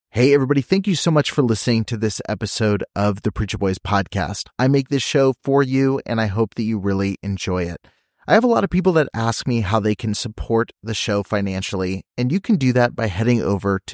Hey, everybody. Thank you so much for listening to this episode of the Preacher Boys podcast. I make this show for you, and I hope that you really enjoy it. I have a lot of people that ask me how they can support the show financially, and you can do that by heading over to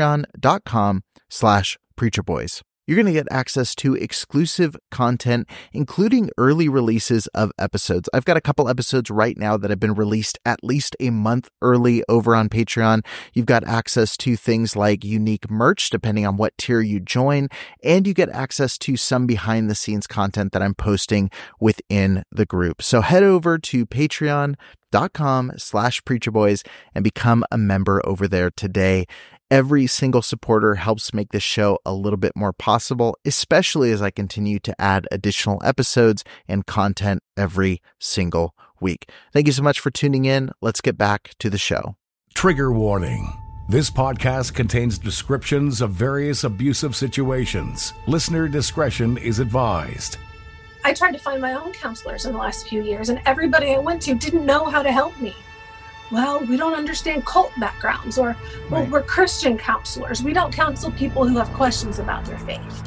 patreon.com/preacherboys. You're going to get access to exclusive content, including early releases of episodes. I've got a couple episodes right now that have been released at least a month early over on Patreon. You've got access to things like unique merch, depending on what tier you join, and you get access to some behind-the-scenes content that I'm posting within the group. So head over to patreon.com/preacherboys and become a member over there today. Every single supporter helps make this show a little bit more possible, especially as I continue to add additional episodes and content every single week. Thank you so much for tuning in. Let's get back to the show. Trigger warning. This podcast contains descriptions of various abusive situations. Listener discretion is advised. I tried to find my own counselors in the last few years, and everybody I went to didn't know how to help me. Well, we don't understand cult backgrounds, or well, we're Christian counselors. We don't counsel people who have questions about their faith.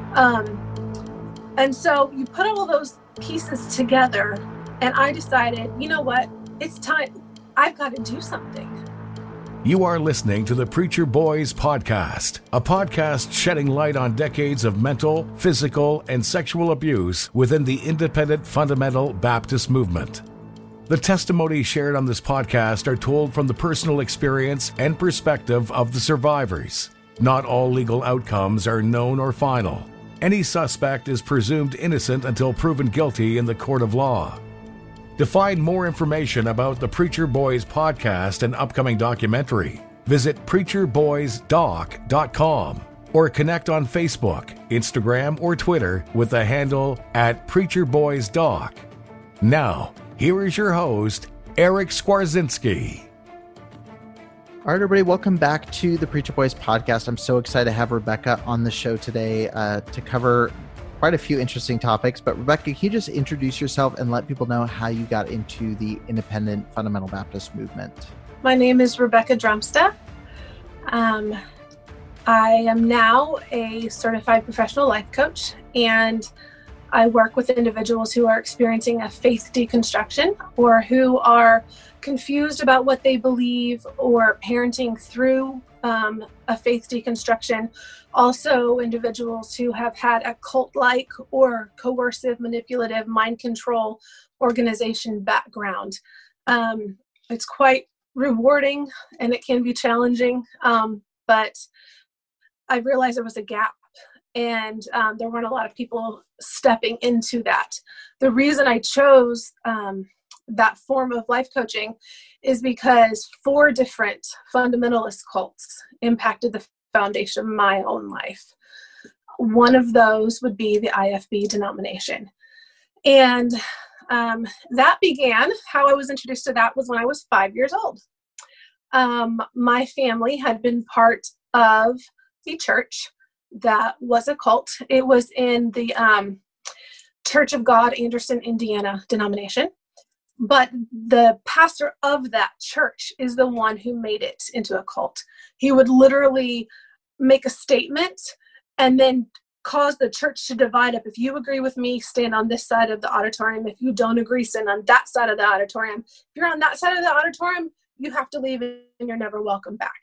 And so you put all those pieces together, and I decided, you know what? It's time. I've got to do something. You are listening to the Preacher Boys podcast, a podcast shedding light on decades of mental, physical, and sexual abuse within the independent fundamental Baptist movement. The testimonies shared on this podcast are told from the personal experience and perspective of the survivors. Not all legal outcomes are known or final. Any suspect is presumed innocent until proven guilty in the court of law. To find more information about the Preacher Boys podcast and upcoming documentary, visit preacherboysdoc.com or connect on Facebook, Instagram, or Twitter with the handle @preacherboysdoc. Now, here is your host, Eric Skwarczynski. All right, everybody, welcome back to the Preacher Boys podcast. I'm so excited to have Rebecca on the show today to cover quite a few interesting topics. But Rebecca, can you just introduce yourself and let people know how you got into the independent fundamental Baptist movement? My name is Rebecca Drumsta. I am now a certified professional life coach, and I work with individuals who are experiencing a faith deconstruction or who are confused about what they believe or parenting through a faith deconstruction. Also, individuals who have had a cult-like or coercive, manipulative, mind control organization background. It's quite rewarding and it can be challenging, but I realized there was a gap. And there weren't a lot of people stepping into that. The reason I chose that form of life coaching is because 4 different fundamentalist cults impacted the foundation of my own life. One of those would be the IFB denomination. And that began, how I was introduced to that was when I was 5 years old. My family had been part of the church that was a cult. It was in the Church of God, Anderson, Indiana denomination. But the pastor of that church is the one who made it into a cult. He would literally make a statement and then cause the church to divide up. If you agree with me, stand on this side of the auditorium. If you don't agree, stand on that side of the auditorium. If you're on that side of the auditorium, you have to leave and you're never welcome back.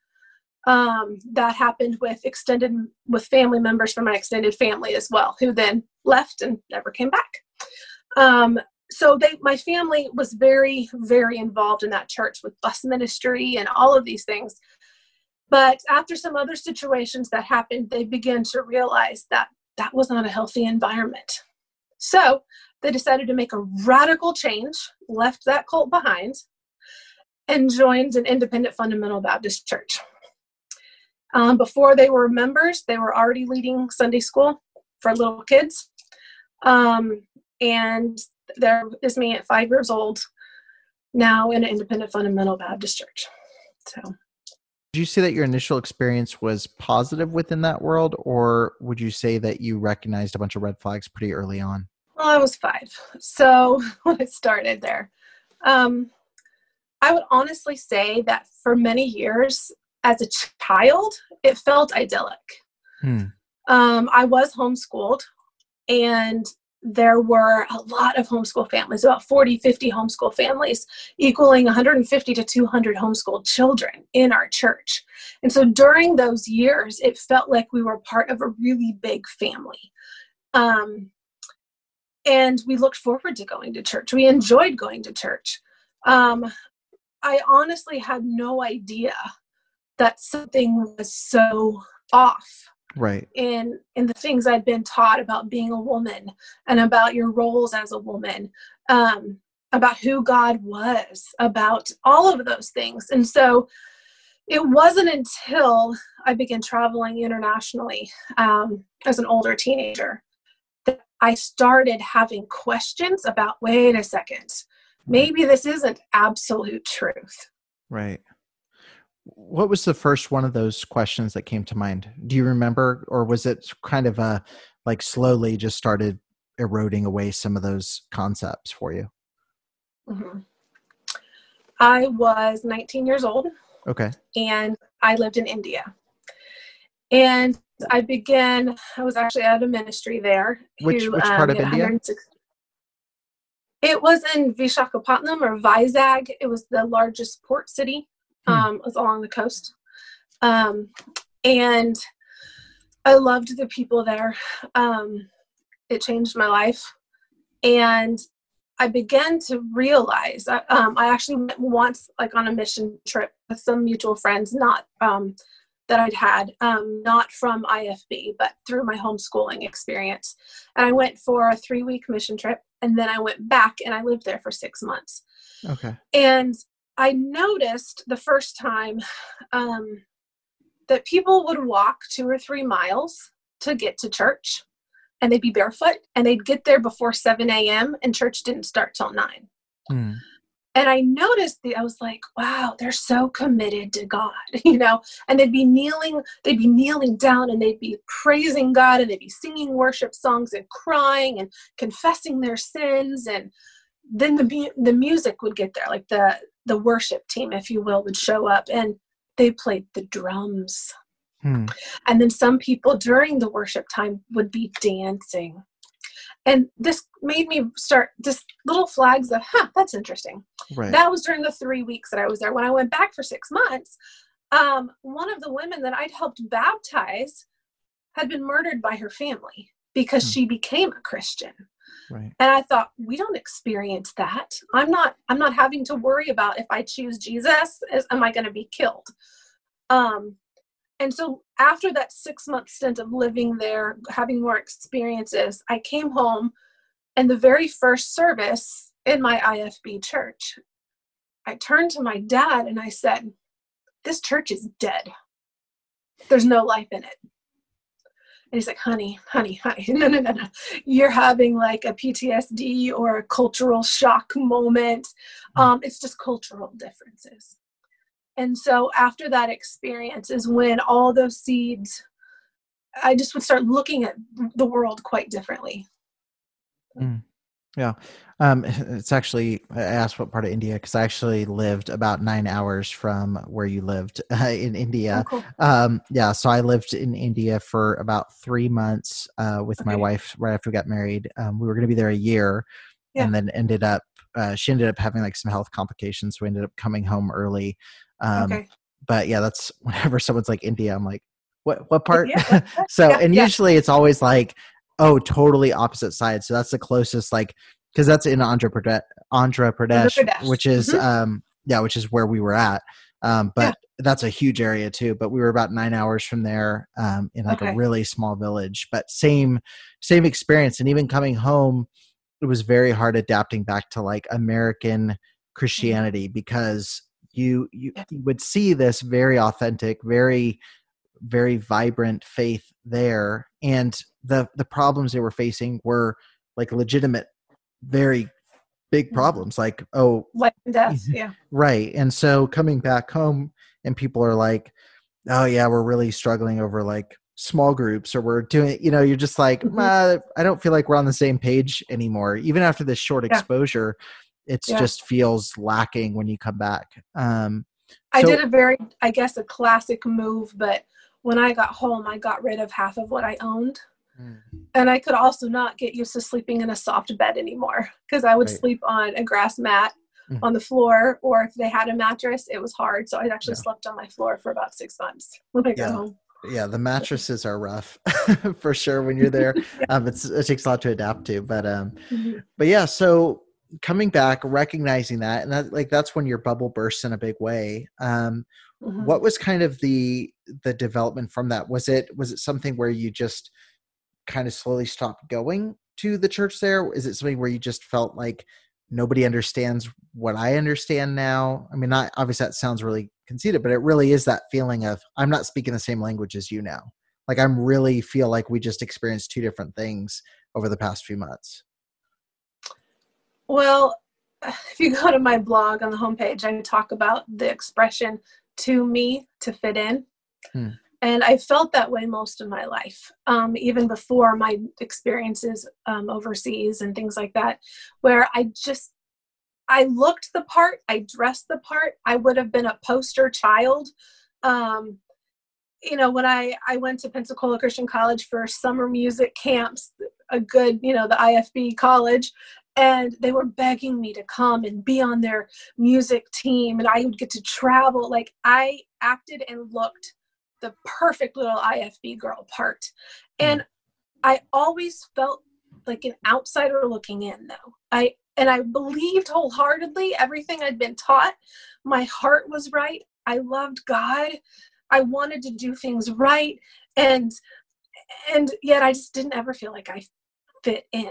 That happened with family members from my extended family as well, who then left and never came back. So my family was very, very involved in that church with bus ministry and all of these things. But after some other situations that happened, they began to realize that that was not a healthy environment. So they decided to make a radical change, left that cult behind, and joined an independent fundamental Baptist church. Before they were members, they were already leading Sunday school for little kids. And there is me at 5 years old, now in an independent fundamental Baptist church. So, Did you say that your initial experience was positive within that world, or would you say that you recognized a bunch of red flags pretty early on? Well, I was 5. So when it started there, I would honestly say that for many years, as a child, it felt idyllic. Hmm. I was homeschooled, and there were a lot of homeschool families, about 40, 50 homeschool families, equaling 150 to 200 homeschooled children in our church. And so during those years, it felt like we were part of a really big family. And we looked forward to going to church. We enjoyed going to church. I honestly had no idea that something was so off. Right. In the things I'd been taught about being a woman and about your roles as a woman, about who God was, about all of those things. And so it wasn't until I began traveling internationally as an older teenager that I started having questions about, wait a second, maybe this isn't absolute truth. Right. What was the first one of those questions that came to mind? Do you remember, or was it kind of like slowly just started eroding away some of those concepts for you? Mm-hmm. I was 19 years old. Okay. And I lived in India. And I was actually at a ministry there. Which part of India? It was in Visakhapatnam or Vizag. It was the largest port city. It was along the coast. And I loved the people there. It changed my life. And I began to realize, I actually went once, like on a mission trip with some mutual friends, not that I'd had, not from IFB, but through my homeschooling experience. And I went for a 3-week mission trip, and then I went back and I lived there for 6 months. Okay. And I noticed the first time that people would walk 2 or 3 miles to get to church, and they'd be barefoot, and they'd get there before 7 a.m. and church didn't start till 9. Hmm. And I noticed I was like, wow, they're so committed to God, and they'd be kneeling down, and they'd be praising God, and they'd be singing worship songs and crying and confessing their sins. And then the music would get there, like the worship team, if you will, would show up, and they played the drums. And then some people during the worship time would be dancing. And this made me start just little flags of, that's interesting. Right. That was during the 3 weeks that I was there. When I went back for 6 months, one of the women that I'd helped baptize had been murdered by her family because she became a Christian. Right. And I thought, we don't experience that. I'm not having to worry about, if I choose Jesus, am I going to be killed? And so after that 6-month stint of living there, having more experiences, I came home, and the very first service in my IFB church, I turned to my dad and I said, this church is dead. There's no life in it. And he's like, honey, no. You're having like a PTSD or a cultural shock moment. It's just cultural differences. And so after that experience is when all those seeds, I just would start looking at the world quite differently. Yeah. It's actually, I asked what part of India, because I actually lived about 9 hours from where you lived in India. Oh, cool. Yeah. So I lived in India for about 3 months with my wife right after we got married. We were going to be there a year, and then she ended up having like some health complications. So we ended up coming home early. But yeah, that's whenever someone's like India, I'm like, what part? Yeah. Usually it's always like, oh, totally opposite side. So that's the closest, like, because that's in Andhra Pradesh, which is which is where we were at. But that's a huge area too. But we were about 9 hours from there, in like a really small village. But same experience. And even coming home, it was very hard adapting back to like American Christianity, because you would see this very authentic, very, very vibrant faith there. And the problems they were facing were like legitimate, very big problems, like, oh, life and death. Yeah. Right. And so coming back home and people are like, oh yeah, we're really struggling over like small groups, or we're doing, you're just like, I don't feel like we're on the same page anymore. Even after this short exposure, it just feels lacking when you come back. I did a very, I guess, a classic move, but when I got home, I got rid of half of what I owned. And I could also not get used to sleeping in a soft bed anymore, because I would sleep on a grass mat on the floor, or if they had a mattress, it was hard. So I actually slept on my floor for about 6 months when I got home. Yeah, the mattresses are rough for sure when you're there. It takes a lot to adapt to, but yeah. So coming back, recognizing that, and that's when your bubble bursts in a big way. What was kind of the development from that? Was it something where you just kind of slowly stopped going to the church there? Is it something where you just felt like nobody understands what I understand now? I mean, not obviously that sounds really conceited, but it really is that feeling of I'm not speaking the same language as you now. Like I'm really feel like we just experienced two different things over the past few months. Well, if you go to my blog on the homepage, I talk about the expression "to me to fit in." And I felt that way most of my life, even before my experiences overseas and things like that, where I looked the part, I dressed the part. I would have been a poster child. When I went to Pensacola Christian College for summer music camps, the IFB college, and they were begging me to come and be on their music team, and I would get to travel. Like I acted and looked the perfect little IFB girl part. And I always felt like an outsider looking in, though. I believed wholeheartedly everything I'd been taught. My heart was right. I loved God. I wanted to do things right. And yet I just didn't ever feel like I fit in.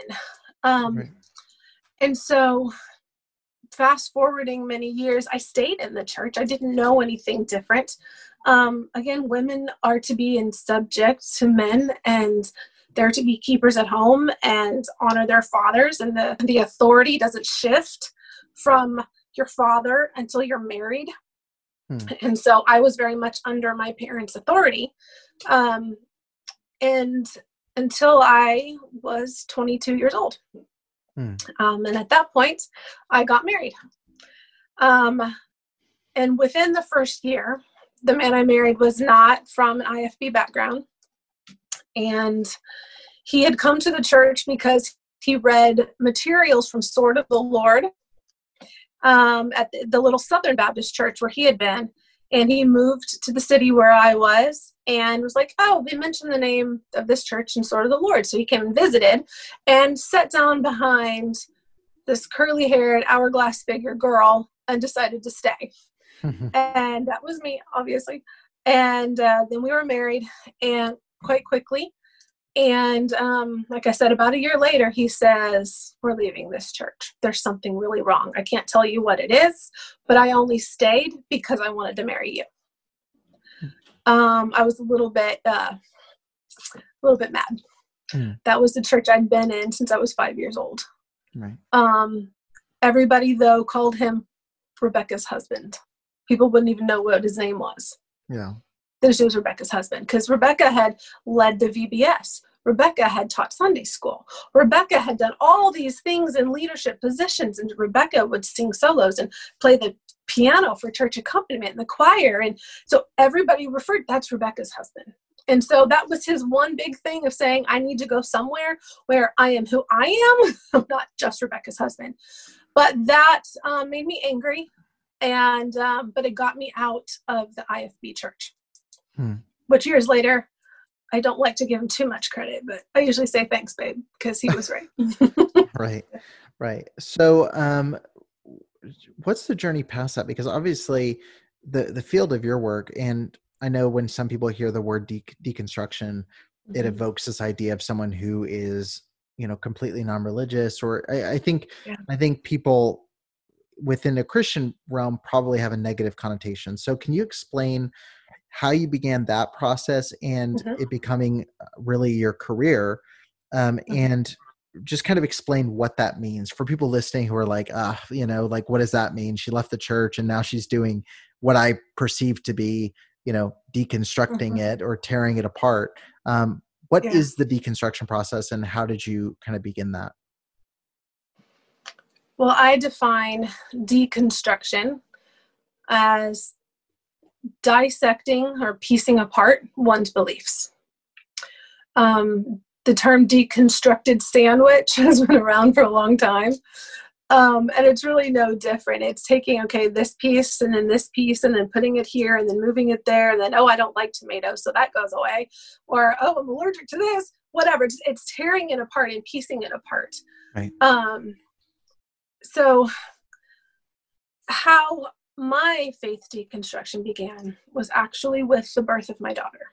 And so fast forwarding many years, I stayed in the church. I didn't know anything different. Again, women are to be in subject to men, and they're to be keepers at home and honor their fathers. And the authority doesn't shift from your father until you're married. And so I was very much under my parents' authority. And until I was 22 years old. And at that point, I got married. And within the first year, the man I married was not from an IFB background. And he had come to the church because he read materials from Sword of the Lord at the little Southern Baptist church where he had been. And he moved to the city where I was and was like, oh, they mentioned the name of this church in Sword of the Lord. So he came and visited and sat down behind this curly-haired, hourglass figure girl and decided to stay. And that was me, obviously. And then we were married, and quite quickly. And like I said, about a year later, he says, we're leaving this church. There's something really wrong. I can't tell you what it is, but I only stayed because I wanted to marry you. I was a little bit mad. That was the church I'd been in since I was 5 years old. Right. Everybody, though, called him Rebecca's husband. People wouldn't even know what his name was. Yeah. That she was Rebecca's husband, because Rebecca had led the VBS. Rebecca had taught Sunday school. Rebecca had done all these things in leadership positions, and Rebecca would sing solos and play the piano for church accompaniment and the choir. And so everybody referred, that's Rebecca's husband. And so that was his one big thing of saying, I need to go somewhere where I am who I am. I'm not just Rebecca's husband. But that made me angry. And but it got me out of the IFB church. Which years later, I don't like to give him too much credit, but I usually say thanks, babe, because he was right. Right. So what's the journey past that? Because obviously the field of your work, and I know when some people hear the word deconstruction, it evokes this idea of someone who is, completely non-religious, or I think people within the Christian realm probably have a negative connotation. So can you explain how you began that process and it becoming really your career, and just kind of explain what that means for people listening who are like, what does that mean? She left the church and now she's doing what I perceive to be, deconstructing it or tearing it apart. What is the deconstruction process, and how did you kind of begin that? Well, I define deconstruction as dissecting or piecing apart one's beliefs. The term deconstructed sandwich has been around for a long time. And it's really no different. It's taking, okay, this piece and then this piece and then putting it here and then moving it there. And then, oh, I don't like tomatoes, so that goes away. Or, oh, I'm allergic to this, whatever. It's tearing it apart and piecing it apart. Right. So how my faith deconstruction began was actually with the birth of my daughter.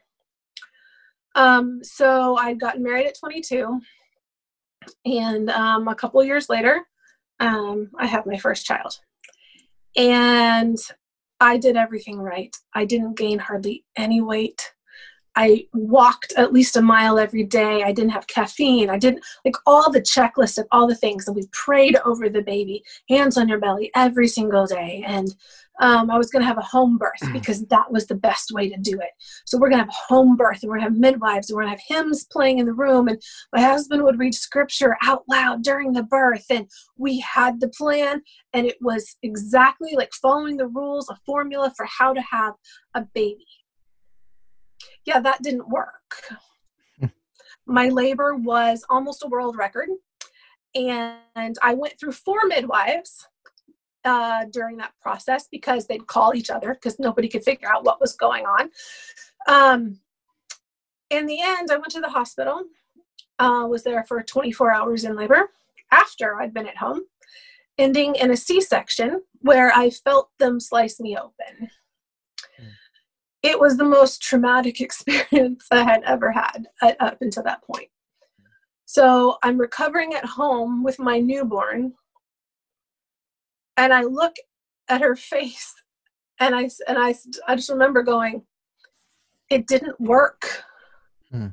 So I'd gotten married at 22, and a couple of years later, I had my first child. And I did everything right. I didn't gain hardly any weight. I walked at least a mile every day. I didn't have caffeine. I didn't, like, all the checklist of all the things. And we prayed over the baby, hands on your belly every single day. And I was going to have a home birth because that was the best way to do it. So we're going to have a home birth, and we're going to have midwives, and we're going to have hymns playing in the room. And my husband would read scripture out loud during the birth. And we had the plan, and it was exactly like following the rules, a formula for how to have a baby. Yeah, that didn't work. My labor was almost a world record. And I went through 4 midwives during that process because they'd call each other because nobody could figure out what was going on. In the end, I went to the hospital, was there for 24 hours in labor after I'd been at home, ending in a C-section where I felt them slice me open. It was the most traumatic experience I had ever had up until that point. So I'm recovering at home with my newborn, and I look at her face, and I just remember going, it didn't work. And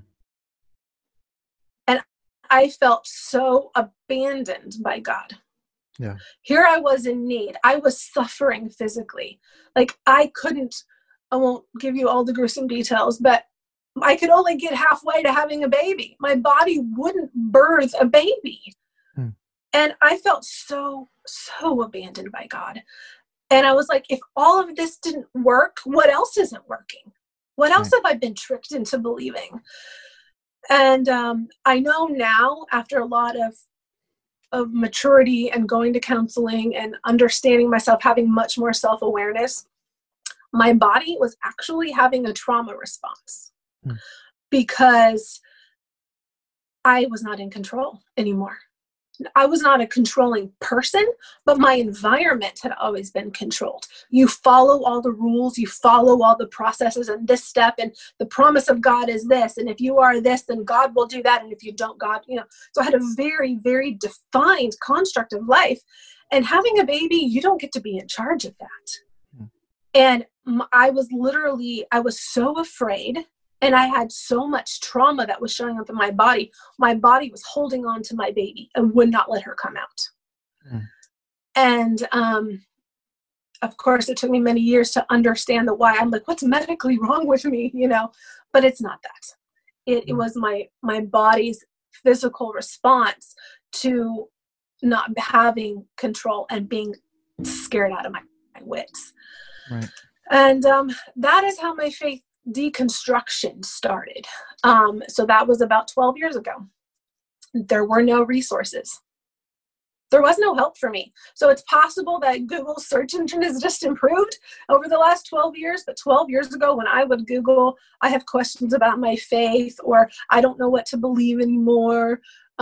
I felt so abandoned by God. Yeah. Here I was in need. I was suffering physically. Like, I won't give you all the gruesome details, but I could only get halfway to having a baby. My body wouldn't birth a baby. And I felt so abandoned by God. And I was like, if all of this didn't work, what else isn't working? What else have I been tricked into believing? And I know now, after a lot of maturity and going to counseling and understanding myself, having much more self-awareness, my body was actually having a trauma response because I was not in control anymore. I was not a controlling person, but my environment had always been controlled. You follow all the rules, you follow all the processes and this step, and the promise of God is this. And if you are this, then God will do that. And if you don't, God, so I had a very, very defined construct of life. And having a baby, you don't get to be in charge of that. And I was so afraid, and I had so much trauma that was showing up in my body. My body was holding on to my baby and would not let her come out. And of course, it took me many years to understand the why. I'm like, what's medically wrong with me? But it's not that. It was my body's physical response to not having control and being scared out of my wits. Right. And that is how my faith deconstruction started. So that was about 12 years ago. There were no resources. There was no help for me. So it's possible that Google's search engine has just improved over the last 12 years. But 12 years ago, when I would Google, I have questions about my faith, or I don't know what to believe anymore.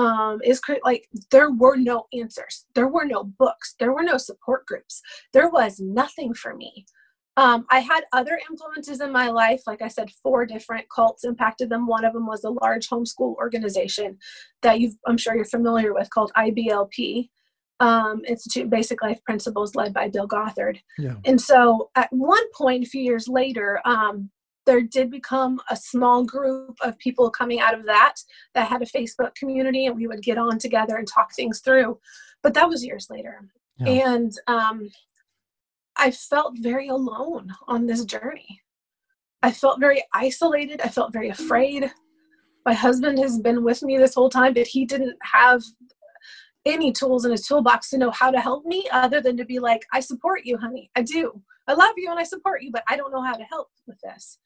There were no answers. There were no books. There were no support groups. There was nothing for me. I had other influences in my life. Like I said, 4 different cults impacted them. One of them was a large homeschool organization that I'm sure you're familiar with, called IBLP, Institute Basic Life Principles, led by Bill Gothard. Yeah. And so at one point, a few years later, there did become a small group of people coming out of that had a Facebook community, and we would get on together and talk things through. But that was years later. Yeah. And I felt very alone on this journey. I felt very isolated. I felt very afraid. My husband has been with me this whole time, but he didn't have any tools in his toolbox to know how to help me, other than to be like, I support you, honey. I do. I love you and I support you, but I don't know how to help with this.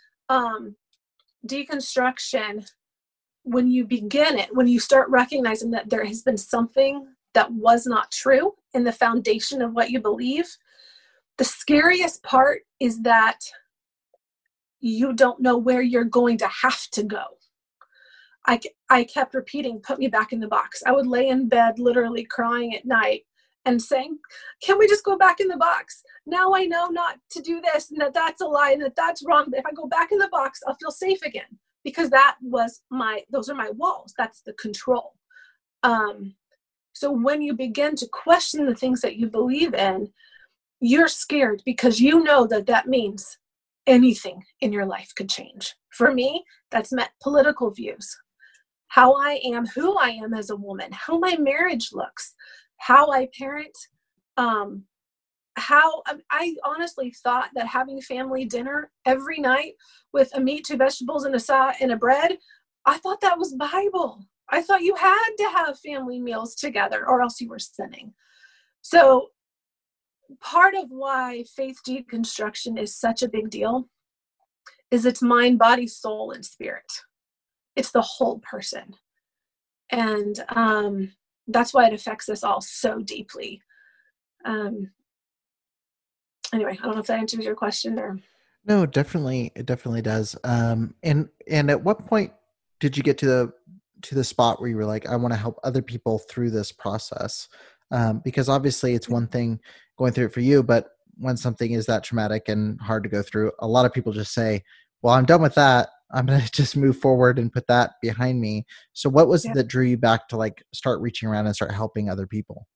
Deconstruction, when you begin it, when you start recognizing that there has been something that was not true in the foundation of what you believe, the scariest part is that you don't know where you're going to have to go. I kept repeating, put me back in the box. I would lay in bed literally crying at night and saying, can we just go back in the box? Now I know not to do this, and that that's a lie, and that that's wrong. But if I go back in the box, I'll feel safe again, because those are my walls. That's the control. So when you begin to question the things that you believe in, you're scared, because you know that means anything in your life could change. For me, that's meant political views, how I am, who I am as a woman, how my marriage looks, how I parent, how I honestly thought that having family dinner every night with a meat, 2 vegetables, and a bread, I thought that was Bible. I thought you had to have family meals together or else you were sinning. So part of why faith deconstruction is such a big deal is it's mind, body, soul, and spirit. It's the whole person. And that's why it affects us all so deeply. Anyway, I don't know if that answers your question or. No, definitely. It definitely does. And at what point did you get to the spot where you were like, I want to help other people through this process? Because obviously it's one thing going through it for you, but when something is that traumatic and hard to go through, a lot of people just say, well, I'm done with that. I'm going to just move forward and put that behind me. So what was it that drew you back to like start reaching around and start helping other people?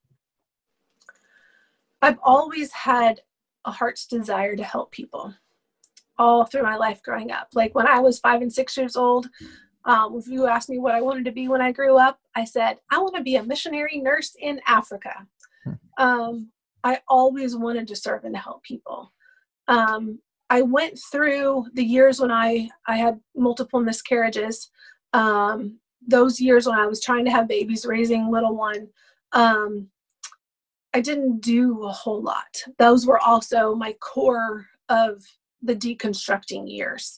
I've always had a heart's desire to help people all through my life growing up. Like when I was 5 and 6 years old, if you asked me what I wanted to be when I grew up, I said, I want to be a missionary nurse in Africa. I always wanted to serve and to help people. I went through the years when I had multiple miscarriages, those years when I was trying to have babies, raising little one. I didn't do a whole lot. Those were also my core of the deconstructing years.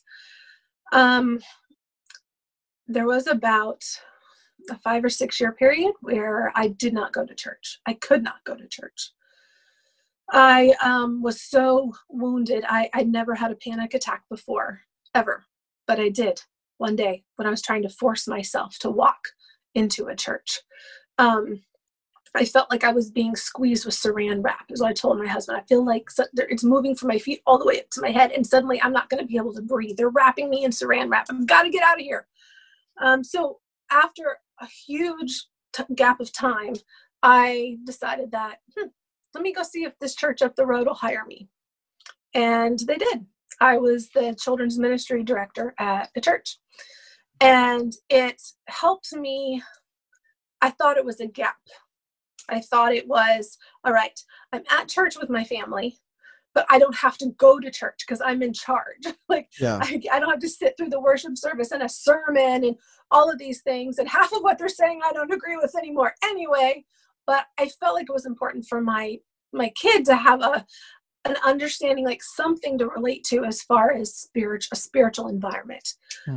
There was about a 5 or 6 year period where I did not go to church. I could not go to church. I was so wounded. I'd never had a panic attack before, ever. But I did one day when I was trying to force myself to walk into a church. I felt like I was being squeezed with saran wrap, is what I told my husband. I feel like it's moving from my feet all the way up to my head, and suddenly I'm not going to be able to breathe. They're wrapping me in saran wrap. I've got to get out of here. So after a huge gap of time, I decided that, let me go see if this church up the road will hire me. And they did. I was the children's ministry director at the church. And it helped me. I thought it was a gap. I thought it was, all right, I'm at church with my family, but I don't have to go to church because I'm in charge. I don't have to sit through the worship service and a sermon and all of these things. And half of what they're saying, I don't agree with anymore anyway. But I felt like it was important for my kid to have an understanding, like something to relate to as far as a spiritual environment.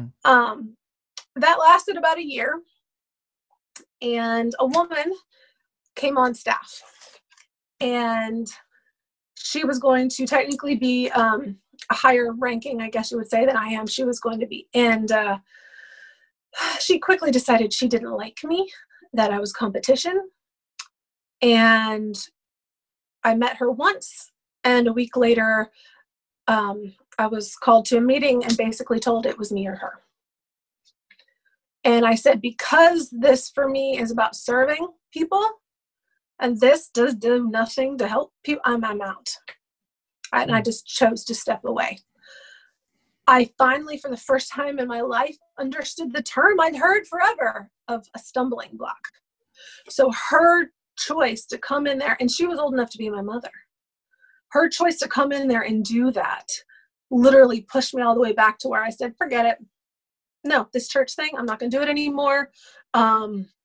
That lasted about a year. And a woman came on staff, and she was going to technically be a higher ranking, I guess you would say, than I am. She was going to be, and she quickly decided she didn't like me, that I was competition. And I met her once, and a week later, I was called to a meeting and basically told it was me or her. And I said, because this for me is about serving people, and this does do nothing to help people, I'm out. And I just chose to step away. I finally, for the first time in my life, understood the term I'd heard forever of a stumbling block. So her choice to come in there, and she was old enough to be my mother. Her choice to come in there and do that literally pushed me all the way back to where I said, forget it. No, this church thing, I'm not going to do it anymore.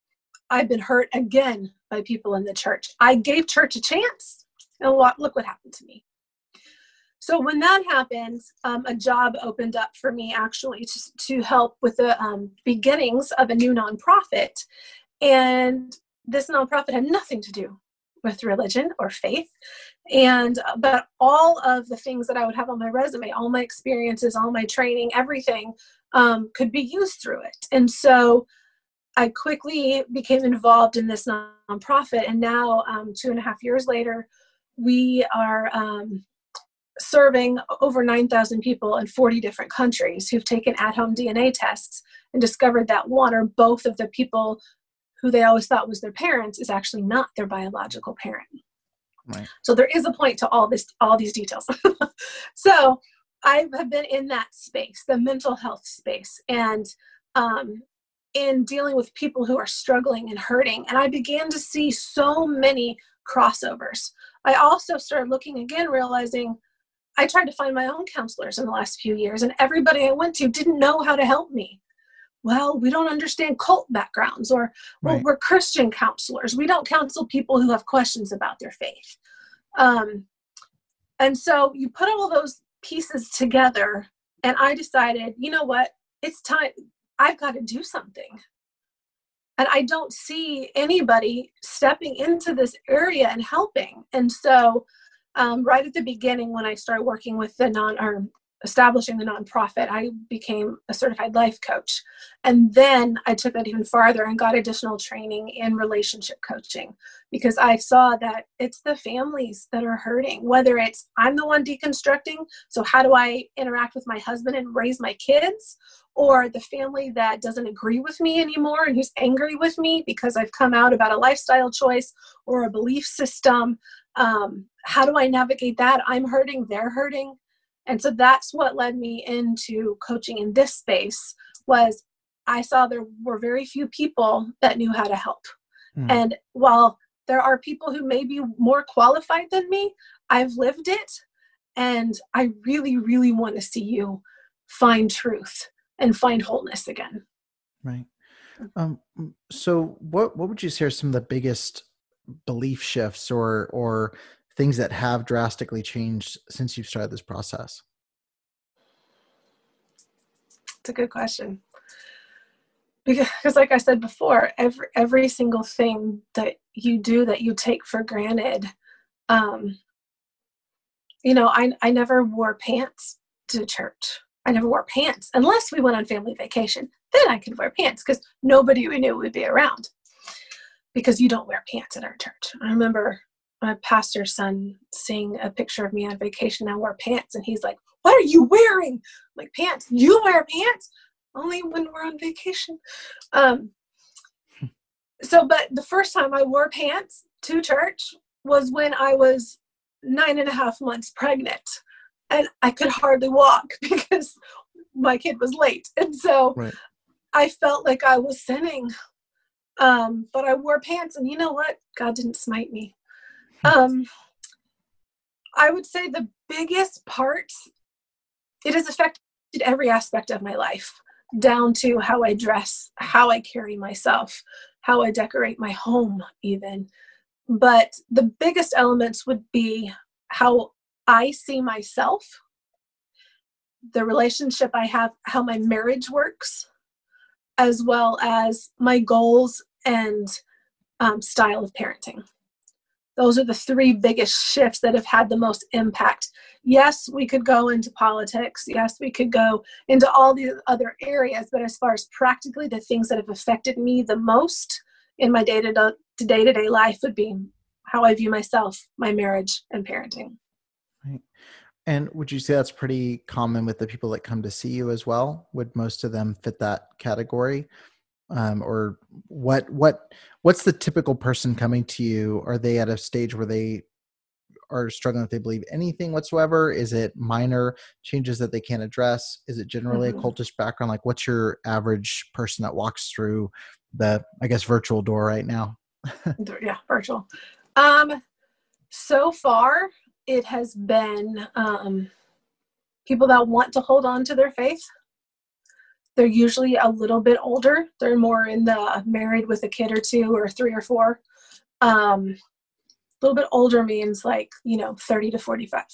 I've been hurt again by people in the church. I gave church a chance, and look what happened to me. So when that happened, a job opened up for me actually to help with the beginnings of a new nonprofit. And this nonprofit had nothing to do with religion or faith. But all of the things that I would have on my resume, all my experiences, all my training, everything could be used through it. And so I quickly became involved in this nonprofit. And now 2.5 years later, we are serving over 9,000 people in 40 different countries who've taken at-home DNA tests and discovered that one or both of the people who they always thought was their parents is actually not their biological parent. Right. So there is a point to all these details. So I have been in that space, the mental health space, and in dealing with people who are struggling and hurting. And I began to see so many crossovers. I also started looking again, realizing I tried to find my own counselors in the last few years, and everybody I went to didn't know how to help me. Well, we don't understand cult backgrounds, or, well, Right. we're Christian counselors. We don't counsel people who have questions about their faith. And so you put all those pieces together, and I decided, you know what? It's time. I've got to do something. And I don't see anybody stepping into this area and helping. And so right at the beginning, when I started working with establishing the nonprofit, I became a certified life coach. And then I took that even farther and got additional training in relationship coaching, because I saw that it's the families that are hurting, whether it's I'm the one deconstructing, so how do I interact with my husband and raise my kids, or the family that doesn't agree with me anymore and who's angry with me because I've come out about a lifestyle choice or a belief system. How do I navigate that? I'm hurting, they're hurting. And so that's what led me into coaching in this space. Was I saw there were very few people that knew how to help. And while there are people who may be more qualified than me, I've lived it. And I really, really want to see you find truth and find wholeness again. Right. So what would you say are some of the biggest belief shifts or things that have drastically changed since you've started this process? It's a good question. Because like I said before, every single thing that you do that you take for granted, I never wore pants to church. I never wore pants unless we went on family vacation. Then I could wear pants because nobody we knew would be around, because you don't wear pants at our church. I remember my pastor's son seeing a picture of me on vacation. I wore pants, and he's like, "What are you wearing?" I'm like, "Pants." "You wear pants?" "Only when we're on vacation." But the first time I wore pants to church was when I was 9.5 months pregnant, and I could hardly walk because my kid was late. And so Right. I felt like I was sinning. But I wore pants, and you know what? God didn't smite me. I would say the biggest part, it has affected every aspect of my life, down to how I dress, how I carry myself, how I decorate my home even. But the biggest elements would be how I see myself, the relationship I have, how my marriage works, as well as my goals and style of parenting. Those are the three biggest shifts that have had the most impact. Yes, we could go into politics. Yes, we could go into all these other areas. But as far as practically the things that have affected me the most in my day-to-day life would be how I view myself, my marriage, and parenting. Right. And would you say that's pretty common with the people that come to see you as well? Would most of them fit that category? Or what's the typical person coming to you? Are they at a stage where they are struggling if they believe anything whatsoever? Is it minor changes that they can't address? Is it generally a cultish background? Like, what's your average person that walks through the, I guess, virtual door right now? Yeah, virtual. So far, it has been people that want to hold on to their faith, They're usually a little bit older. They're more in the married with a kid or two or three or four. A little bit older means like, 30 to 45.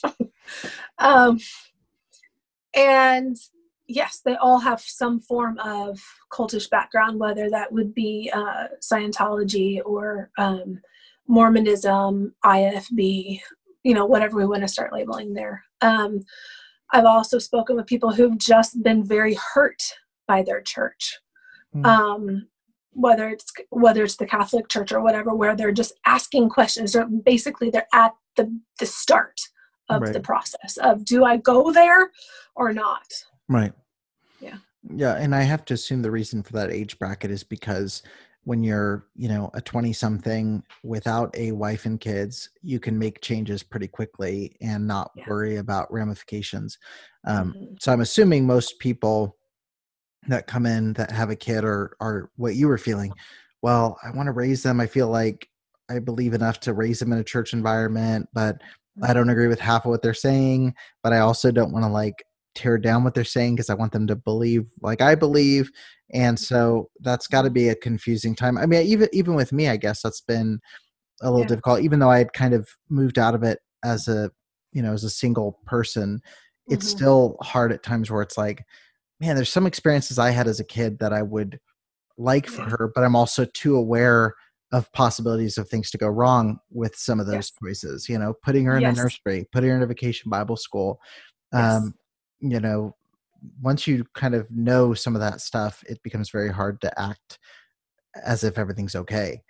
And yes, they all have some form of cultish background, whether that would be Scientology or Mormonism, IFB, whatever we want to start labeling there. I've also spoken with people who've just been very hurt by their church, whether it's the Catholic Church or whatever, where they're just asking questions. They're at the start of Right. the process of, do I go there or not? Right. Yeah. Yeah. And I have to assume the reason for that age bracket is because when you're, a 20 something without a wife and kids, you can make changes pretty quickly and not worry about ramifications. So I'm assuming most people that come in that have a kid are what you were feeling. Well, I want to raise them. I feel like I believe enough to raise them in a church environment, but I don't agree with half of what they're saying, but I also don't want to tear down what they're saying because I want them to believe like I believe. And so that's got to be a confusing time. I mean, even with me, I guess that's been a little difficult, even though I had kind of moved out of it as a single person. It's still hard at times where it's like, man, there's some experiences I had as a kid that I would like for her, but I'm also too aware of possibilities of things to go wrong with some of those choices, putting her in a nursery, putting her in a vacation Bible school. Once you kind of know some of that stuff, it becomes very hard to act as if everything's okay.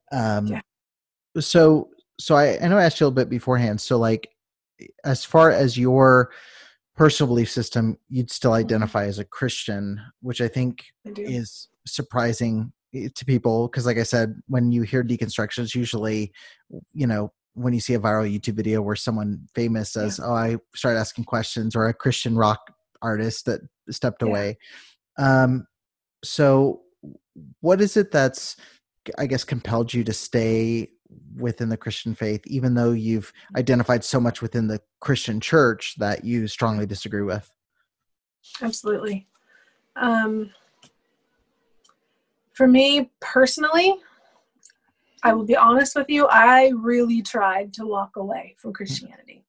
So I know I asked you a little bit beforehand. So as far as your personal belief system, you'd still identify as a Christian, which I think is surprising to people. Cause like I said, when you hear deconstruction, it's usually, when you see a viral YouTube video where someone famous says, oh, I started asking questions, or a Christian rock artist that stepped away. So what is it that's, I guess, compelled you to stay within the Christian faith, even though you've identified so much within the Christian church that you strongly disagree with? Absolutely. For me personally, I will be honest with you, I really tried to walk away from Christianity.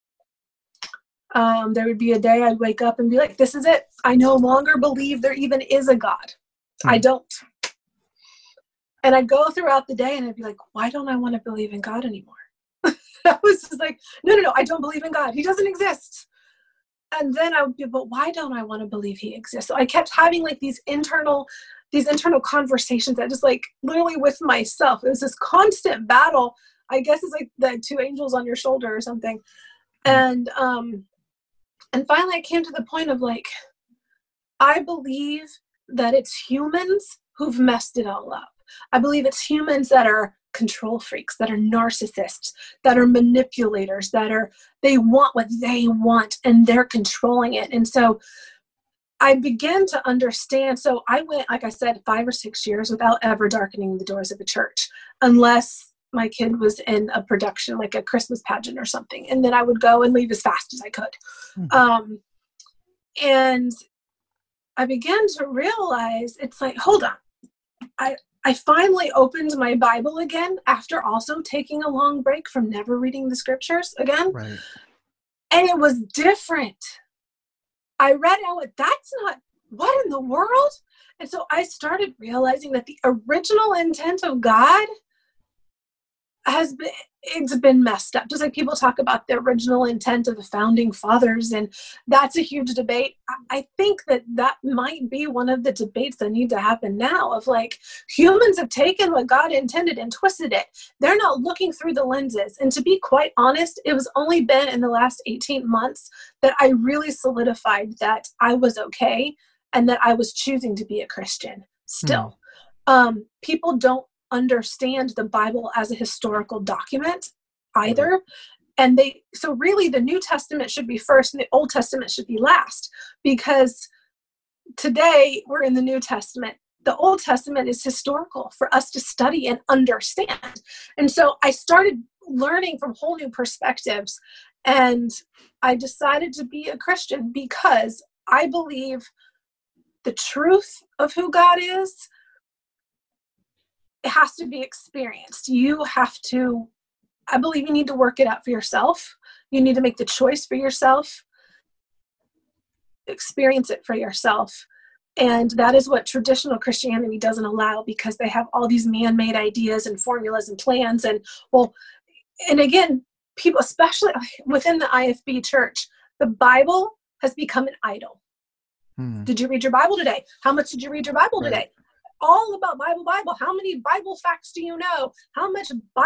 There would be a day I'd wake up and be like, this is it. I no longer believe there even is a God. I don't. And I'd go throughout the day and I'd be like, why don't I want to believe in God anymore? I was just like, no, I don't believe in God. He doesn't exist. And then I would be, but why don't I want to believe he exists? So I kept having these internal conversations that just literally with myself. It was this constant battle. I guess it's like the two angels on your shoulder or something. And finally I came to the point of I believe that it's humans who've messed it all up. I believe it's humans that are control freaks, that are narcissists, that are manipulators, they want what they want and they're controlling it. And so I began to understand. So I went, like I said, 5 or 6 years without ever darkening the doors of the church, unless my kid was in a production, like a Christmas pageant or something. And then I would go and leave as fast as I could. And I began to realize it's hold on. I finally opened my Bible again after also taking a long break from never reading the scriptures again. Right. And it was different. I read out, that's not, what in the world? And so I started realizing that the original intent of God it's been messed up. Just like people talk about the original intent of the founding fathers, and that's a huge debate. I think that might be one of the debates that need to happen now of humans have taken what God intended and twisted it. They're not looking through the lenses. And to be quite honest, it was only been in the last 18 months that I really solidified that I was okay and that I was choosing to be a Christian still. People don't understand the Bible as a historical document either. And so really the New Testament should be first and the Old Testament should be last, because today we're in the New Testament. The Old Testament is historical for us to study and understand. And so I started learning from whole new perspectives, and I decided to be a Christian because I believe the truth of who God is, it has to be experienced. I believe you need to work it out for yourself. You need to make the choice for yourself, experience it for yourself. And that is what traditional Christianity doesn't allow, because they have all these man-made ideas and formulas and plans. And again, people, especially within the IFB church, the Bible has become an idol. Did you read your Bible today? How much did you read your Bible today? All about Bible. How many Bible facts do you know? How much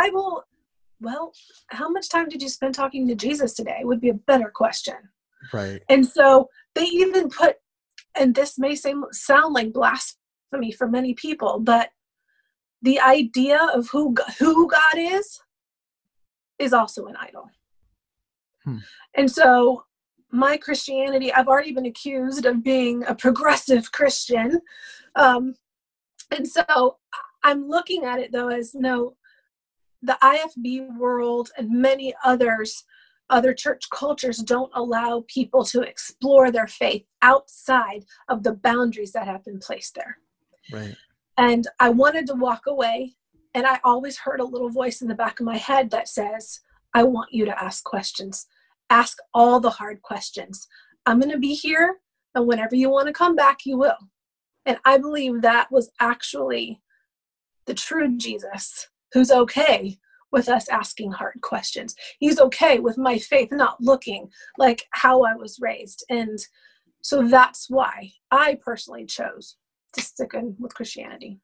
time did you spend talking to Jesus today would be a better question. Right. And so they even put, and this may sound like blasphemy for many people, but the idea of who God is also an idol. And so my Christianity, I've already been accused of being a progressive Christian. And so I'm looking at it, though, as no, the IFB world and many other church cultures don't allow people to explore their faith outside of the boundaries that have been placed there. Right. And I wanted to walk away, and I always heard a little voice in the back of my head that says, I want you to ask questions. Ask all the hard questions. I'm going to be here, and whenever you want to come back, you will. And I believe that was actually the true Jesus, who's okay with us asking hard questions. He's okay with my faith not looking like how I was raised. And so that's why I personally chose to stick in with Christianity.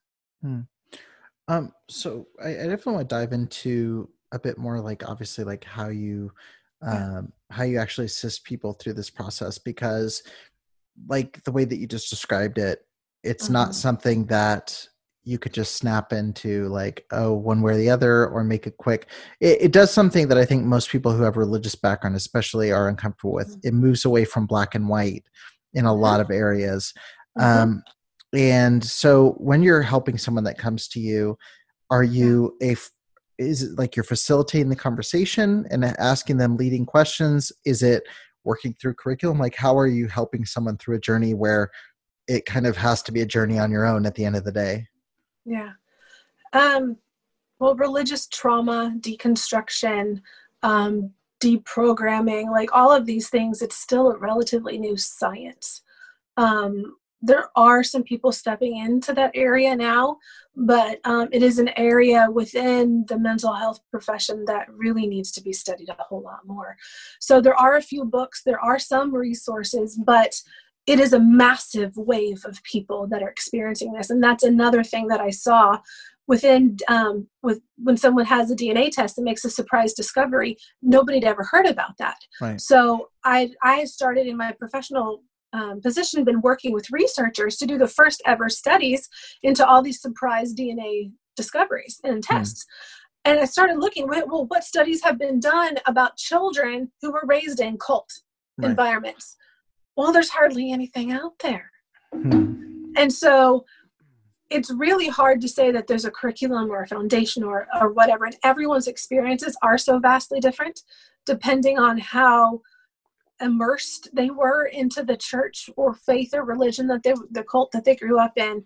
So I definitely want to dive into a bit more, like, obviously, like how you actually assist people through this process, because like the way that you just described it, it's not something that you could just snap into, like, oh, one way or the other, or make it quick. It does something that I think most people who have religious background especially are uncomfortable with. It moves away from black and white in a lot of areas. And so when you're helping someone that comes to you, are you is it like you're facilitating the conversation and asking them leading questions? Is it working through curriculum? Like, how are you helping someone through a journey where it kind of has to be a journey on your own at the end of the day? Yeah. Well, religious trauma, deconstruction, deprogramming, like all of these things, it's still a relatively new science. There are some people stepping into that area now, but it is an area within the mental health profession that really needs to be studied a whole lot more. So there are a few books, there are some resources, but it is a massive wave of people that are experiencing this. And that's another thing that I saw when someone has a DNA test and makes a surprise discovery, nobody had ever heard about that. Right. So I started in my professional position, been working with researchers to do the first ever studies into all these surprise DNA discoveries and tests. And I started looking, well, what studies have been done about children who were raised in cult environments? Well, there's hardly anything out there. And so it's really hard to say that there's a curriculum or a foundation or whatever. And everyone's experiences are so vastly different depending on how immersed they were into the church or faith or religion the cult that they grew up in.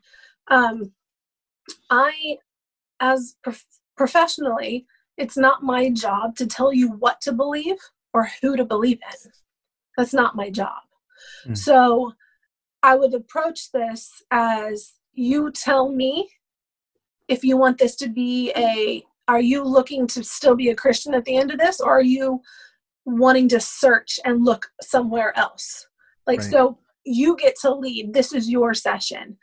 Professionally, it's not my job to tell you what to believe or who to believe in. That's not my job. So I would approach this as, you tell me if you want this to be are you looking to still be a Christian at the end of this, or are you wanting to search and look somewhere else? So you get to lead. This is your session.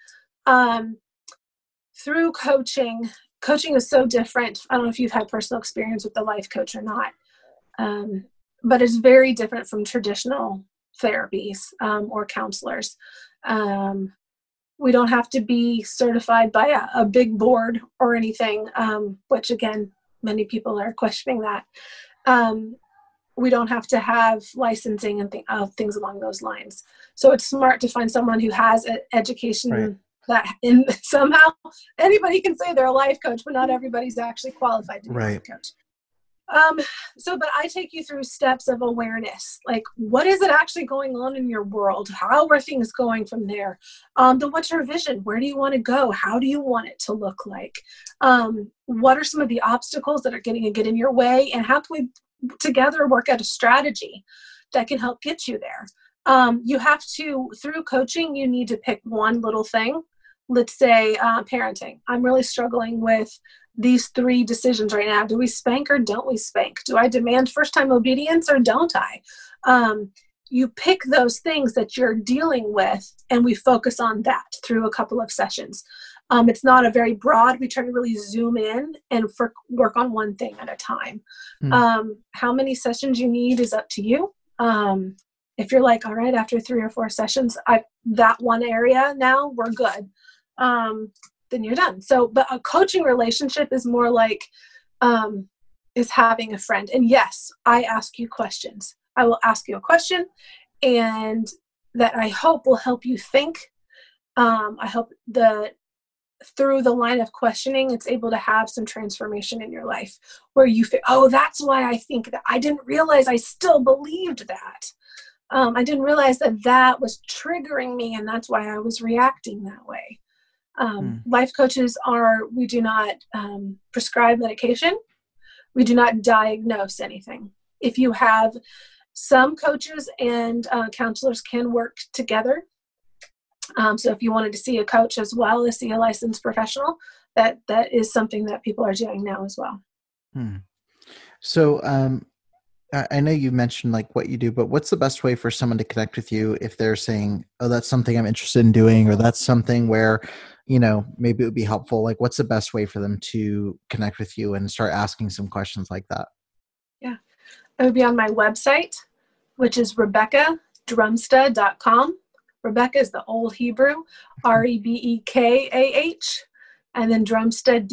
Through coaching is so different. I don't know if you've had personal experience with the life coach or not, but it's very different from traditional therapies or counselors. We don't have to be certified by a big board or anything, which again, many people are questioning that. We don't have to have licensing and things along those lines. So it's smart to find someone who has an education that somehow anybody can say they're a life coach, but not everybody's actually qualified to be a life coach. But I take you through steps of awareness. Like, what is it actually going on in your world? How are things going from there? Then what's your vision? Where do you want to go? How do you want it to look like? What are some of the obstacles that are getting to get in your way? And how can we together work out a strategy that can help get you there? You have to, through coaching, you need to pick one little thing. Let's say parenting. I'm really struggling with these 3 decisions right now. Do we spank or don't we spank? Do I demand first-time obedience or don't I? You pick those things that you're dealing with, and we focus on that through a couple of sessions. It's not a very broad. We try to really zoom in and work on one thing at a time. How many sessions you need is up to you. If you're like, all right, after 3 or 4 sessions, that one area now, we're good. Then you're done. So, but a coaching relationship is more like, is having a friend. And yes, I ask you questions. I will ask you a question, and that I hope will help you think. I hope through the line of questioning, it's able to have some transformation in your life where you feel, oh, that's why I think that. I didn't realize I still believed that. I didn't realize that was triggering me, and that's why I was reacting that way. Life coaches we do not prescribe medication. We do not diagnose anything. If you have some coaches and counselors can work together. So if you wanted to see a coach as well as see a licensed professional, that is something that people are doing now as well. So I know you mentioned like what you do, but what's the best way for someone to connect with you if they're saying, oh, that's something I'm interested in doing, or that's something where, maybe it would be helpful? Like, what's the best way for them to connect with you and start asking some questions like that? Yeah. It would be on my website, which is RebekahDrumsta.com. Rebekah is the old Hebrew, Rebekah, and then Drumsta,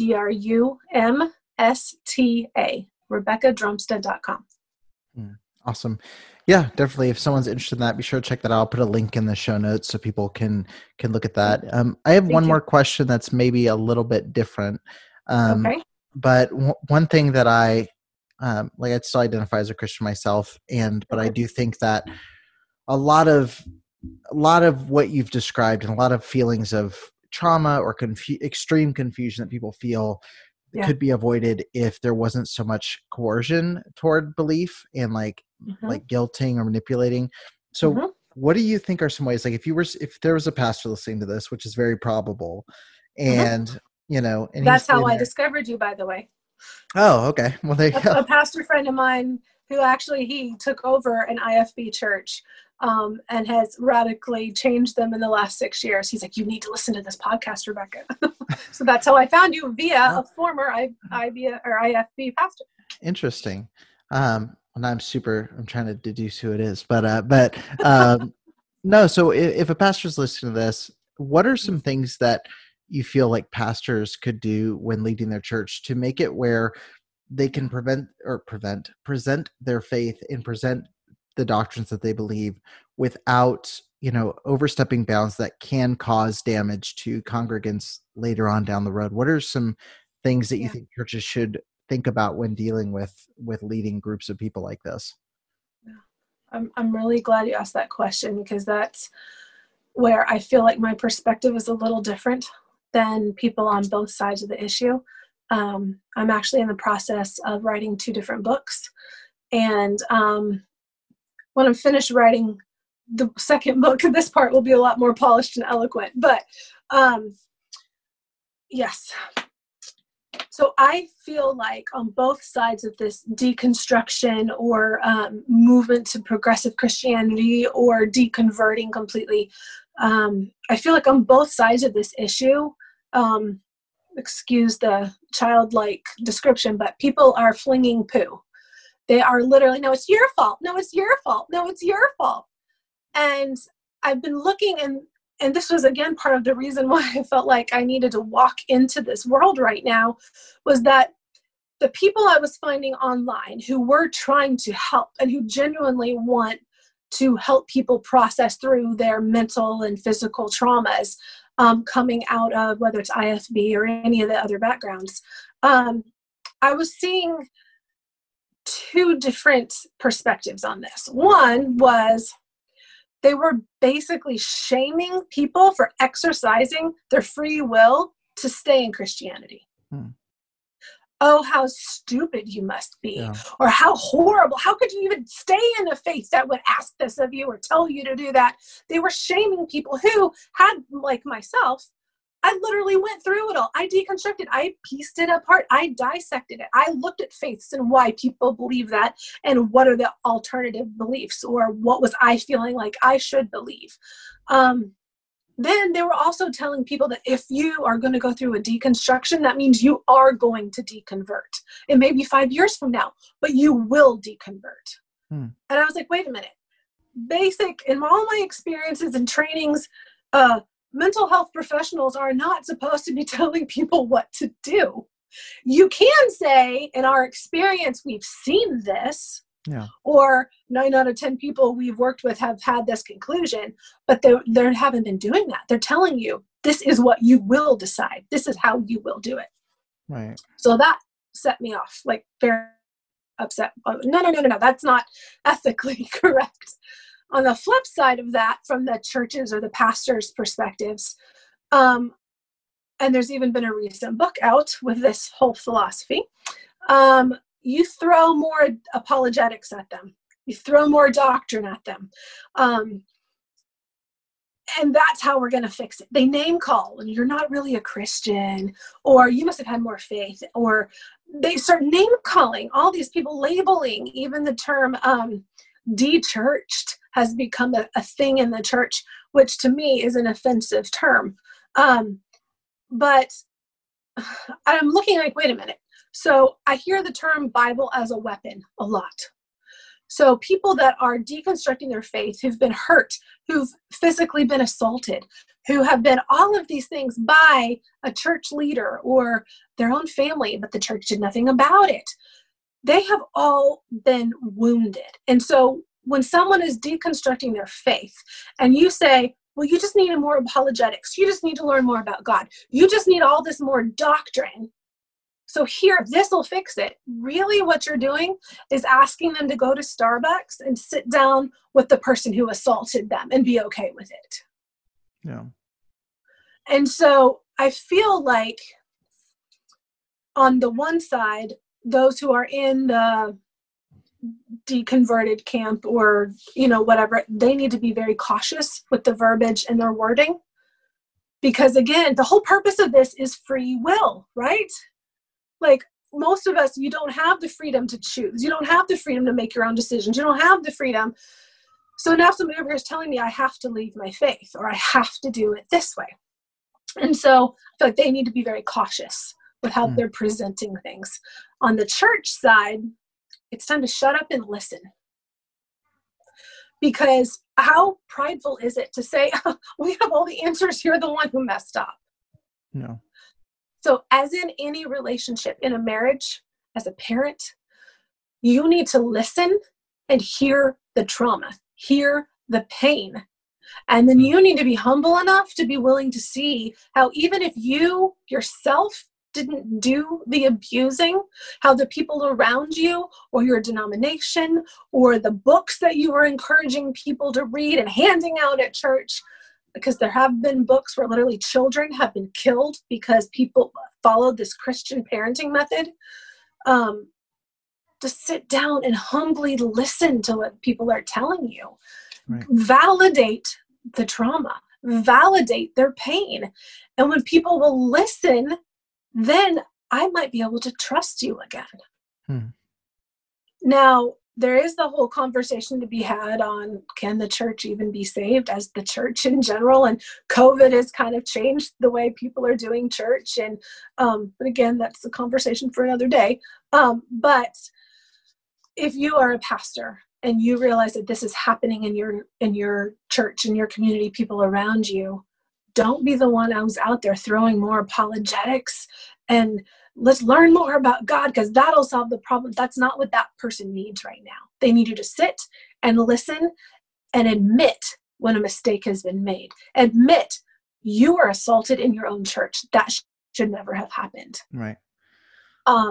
Drumsta, RebekahDrumsta.com. Awesome. Yeah, definitely. If someone's interested in that, be sure to check that out. I'll put a link in the show notes so people can look at that. I have one more question that's maybe a little bit different. Okay. But one thing that I still identify as a Christian myself, but I do think that a lot of what you've described and a lot of feelings of trauma or extreme confusion that people feel could be avoided if there wasn't so much coercion toward belief and like guilting or manipulating. So what do you think are some ways, like if there was a pastor listening to this, which is very probable, and and that's how I discovered you, by the way. Oh, okay. Well, there you go. A pastor friend of mine who actually he took over an IFB church and has radically changed them in the last 6 years. He's like, you need to listen to this podcast, Rebekah. So that's how I found you, via a former IFB pastor. Interesting. And I'm trying to deduce who it is, but no. So if a pastor's listening to this, what are some things that you feel like pastors could do when leading their church to make it where they can present their faith and present the doctrines that they believe without, overstepping bounds that can cause damage to congregants later on down the road? What are some things that you think churches should think about when dealing with leading groups of people like this? I'm really glad you asked that question, because that's where I feel like my perspective is a little different than people on both sides of the issue. I'm actually in the process of writing 2 different books. And when I'm finished writing the second book, this part will be a lot more polished and eloquent. But yes. So I feel like on both sides of this deconstruction or movement to progressive Christianity or deconverting completely, I feel like on both sides of this issue, excuse the childlike description, but people are flinging poo. They are literally, no, it's your fault. No, it's your fault. No, it's your fault. And I've been looking, and this was, again, part of the reason why I felt like I needed to walk into this world right now, was that the people I was finding online who were trying to help and who genuinely want to help people process through their mental and physical traumas coming out of whether it's IFB or any of the other backgrounds, I was seeing two different perspectives on this. One was they were basically shaming people for exercising their free will to stay in Christianity. Oh, how stupid you must be. Yeah. Or how horrible. How could you even stay in a faith that would ask this of you or tell you to do that? They were shaming people who had, like myself, I literally went through it all. I deconstructed. I pieced it apart. I dissected it. I looked at faiths and why people believe that and what are the alternative beliefs or what was I feeling like I should believe. Then they were also telling people that if you are going to go through a deconstruction, that means you are going to deconvert. It may be 5 years from now, but you will deconvert. And I was like, wait a minute. In all my experiences and trainings, mental health professionals are not supposed to be telling people what to do. You can say, in our experience, we've seen this. Yeah. Or 9 out of 10 people we've worked with have had this conclusion, but they haven't been doing that. They're telling you, this is what you will decide. This is how you will do it. Right. So that set me off, like very upset. No, that's not ethically correct. On the flip side of that, from the churches or the pastors' perspectives, and there's even been a recent book out with this whole philosophy, you throw more apologetics at them. You throw more doctrine at them. And that's how we're going to fix it. They name call, and you're not really a Christian, or you must have had more faith, or they start name calling all these people, labeling. Even the term de-churched has become a thing in the church, which to me is an offensive term. But I'm looking like, wait a minute. So I hear the term Bible as a weapon a lot. So people that are deconstructing their faith, who've been hurt, who've physically been assaulted, who have been all of these things by a church leader or their own family, but the church did nothing about it. They have all been wounded. And so when someone is deconstructing their faith and you say, well, you just need more apologetics. You just need to learn more about God. You just need all this more doctrine. So here, this will fix it. Really what you're doing is asking them to go to Starbucks and sit down with the person who assaulted them and be okay with it. Yeah. And so I feel like on the one side, those who are in the deconverted camp or, whatever, they need to be very cautious with the verbiage and their wording. Because again, the whole purpose of this is free will, right? Like most of us, you don't have the freedom to choose. You don't have the freedom to make your own decisions. You don't have the freedom. So now somebody over here is telling me I have to leave my faith or I have to do it this way. And so I feel like they need to be very cautious with how they're presenting things. On the church side, it's time to shut up and listen. Because how prideful is it to say, oh, we have all the answers, you're the one who messed up? No. So as in any relationship, in a marriage, as a parent, you need to listen and hear the trauma, hear the pain. And then you need to be humble enough to be willing to see how even if you yourself didn't do the abusing, how the people around you or your denomination or the books that you were encouraging people to read and handing out at church, because there have been books where literally children have been killed because people followed this Christian parenting method. To sit down and humbly listen to what people are telling you. Right. Validate the trauma. Validate their pain. And when people will listen, then I might be able to trust you again. Now, there is the whole conversation to be had on, can the church even be saved as the church in general? And COVID has kind of changed the way people are doing church. And but again, that's a conversation for another day. But if you are a pastor and you realize that this is happening in your church, in your community, people around you, don't be the one who's out there throwing more apologetics and let's learn more about God because that'll solve the problem. That's not what that person needs right now. They need you to sit and listen and admit when a mistake has been made. Admit you were assaulted in your own church. That should never have happened. Right.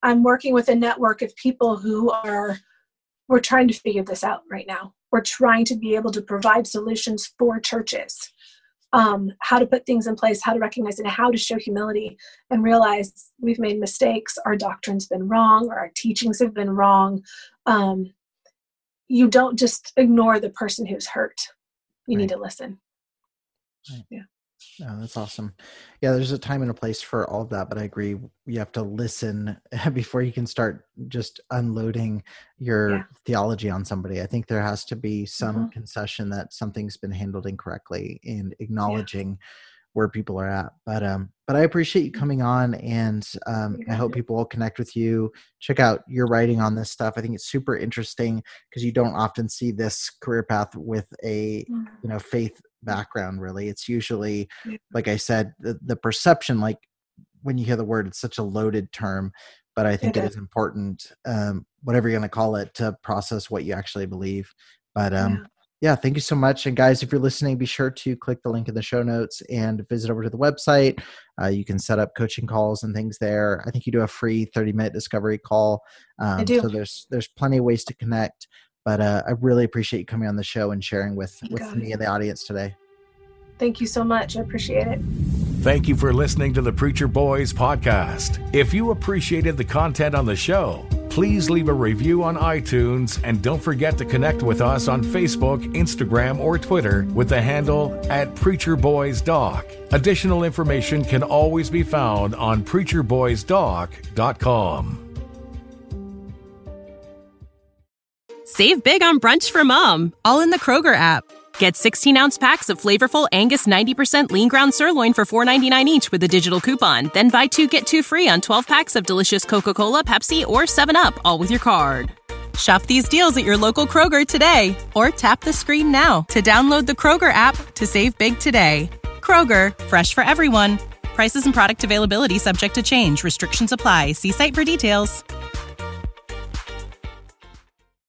I'm working with a network of people we're trying to figure this out right now. We're trying to be able to provide solutions for churches, how to put things in place, how to recognize it, and how to show humility and realize we've made mistakes, our doctrine's been wrong, or our teachings have been wrong. You don't just ignore the person who's hurt. You need to listen. Right. Yeah. Oh, that's awesome. Yeah, there's a time and a place for all of that, but I agree. You have to listen before you can start just unloading your theology on somebody. I think there has to be some concession that something's been handled incorrectly and acknowledging where people are at. But I appreciate you coming on, and I hope people will connect with you, check out your writing on this stuff. I think it's super interesting because you don't often see this career path with a faith background. Really, it's usually, like I said, the perception, like when you hear the word, it's such a loaded term, but I think it is important, whatever you're going to call it, to process what you actually believe. But thank you so much. And guys, if you're listening, be sure to click the link in the show notes and visit over to the website. You can set up coaching calls and things there. I think you do a free 30-minute discovery call. I do. So there's plenty of ways to connect. But I really appreciate you coming on the show and sharing with me and the audience today. Thank you so much. I appreciate it. Thank you for listening to the Preacher Boys podcast. If you appreciated the content on the show, please leave a review on iTunes, and don't forget to connect with us on Facebook, Instagram, or Twitter with the handle @PreacherBoysDoc. Additional information can always be found on PreacherBoysDoc.com. Save big on brunch for mom, all in the Kroger app. Get 16-ounce packs of flavorful Angus 90% lean ground sirloin for $4.99 each with a digital coupon. Then buy 2, get 2 free on 12 packs of delicious Coca-Cola, Pepsi, or 7-Up, all with your card. Shop these deals at your local Kroger today, or tap the screen now to download the Kroger app to save big today. Kroger, fresh for everyone. Prices and product availability subject to change. Restrictions apply. See site for details.